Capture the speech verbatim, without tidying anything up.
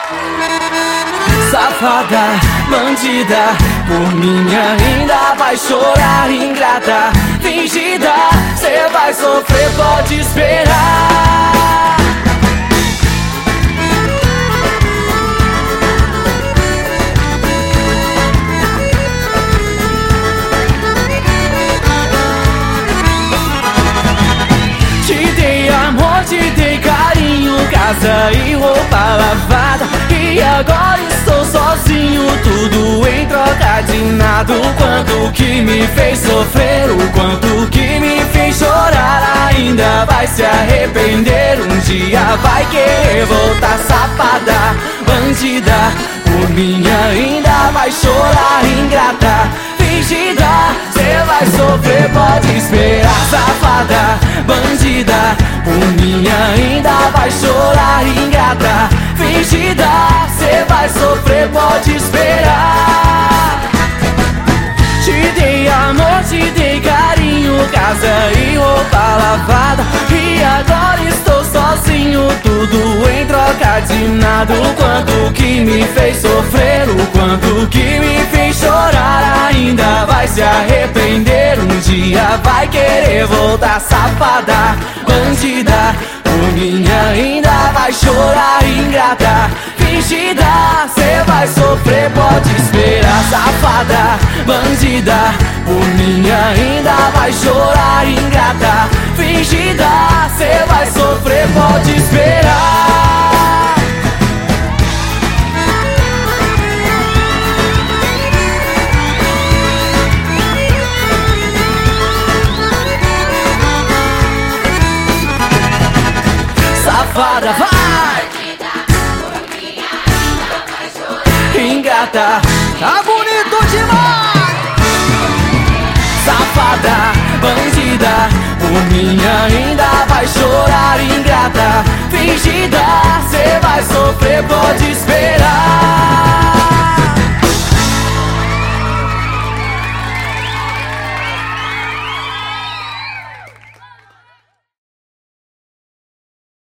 Safada, bandida, por mim ainda vai chorar, ingrata, fingida, cê vai sofrer, pode esperar. Te dei amor, te dei carinho, casa e roupa lavada, e agora estou sozinho, tudo em troca de nada. O quanto que me fez sofrer, o quanto que me fez chorar, ainda vai se arrepender, um dia vai querer voltar. Safada, bandida, por mim ainda vai chorar, ingrata, fingida, cê vai sofrer, pode esperar. Safada, bandida, por mim ainda vai chorar, ingrata, fingida, cê vai sofrer, pode esperar. Te dei amor, te dei carinho, casa e roupa lavada, e agora estou sozinho, tudo em troca de nada. O quanto que me fez sofrer, o quanto que me fez chorar, ainda vai se arrepender, um dia vai querer voltar. Safada, bandida, por mim ainda vai chorar, ingrata, fingida, cê vai sofrer, pode esperar. Safada, bandida, por mim ainda vai chorar, ingrata, fingida, cê vai sofrer, pode esperar. Safada, vai! Ingrata, tá bonito demais! Safada, bandida, por mim ainda vai chorar, ingrata, fingida, cê vai sofrer, pode